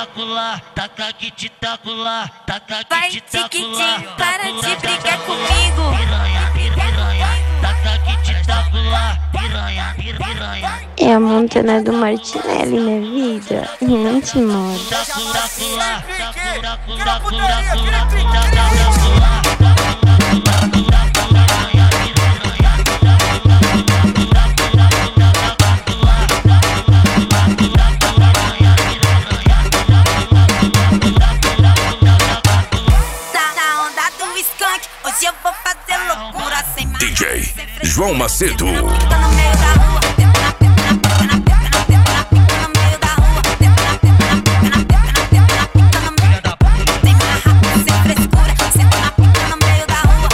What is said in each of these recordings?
taco lá, taca que te taco lá, taca Vai, que te taco lá. Tiquitinho, para de brigar comigo. Piranha, piranha, taca que te taco lá, piranha, piranha. É a Montana do Martinelli, né, vida? Não te moro. Taco lá, taco lá, taco lá. Hoje eu vou fazer loucura sem mais. DJ João Macedo. No meio da rua, no meio da rua, sem marra, sem frescura, senta na pica no meio da rua,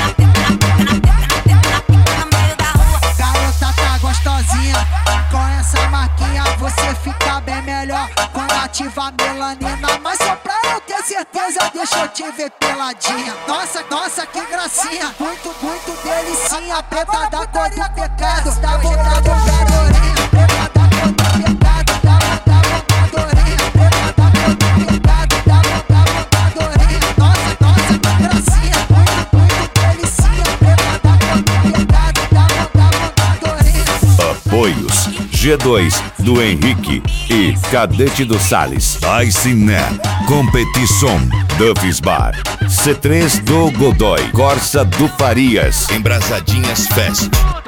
no meio da rua. Garota tá gostosinha, com essa marquinha você fica bem melhor. Quando ativa a melanina, mas só pra eu ter certeza, deixa eu te ver peladinha. Nossa, nossa, que gracinha, muito, muito delicinha. Preta da cor do pecado, dá vontade de garorinha. Preta da cor do pecado, dá vontadorinha. Preta da cor do pecado, dá vontadorinha. Nossa, nossa, que gracinha, muito, muito delicinha. Preta da cor do pecado, dá vontadorinha. Apoios G2 do Henrique e Cadete do Salles. Aiciné, Competição, Duff's Bar. C3 do Godoy, Corsa do Farias, Embrasadinhas Fest.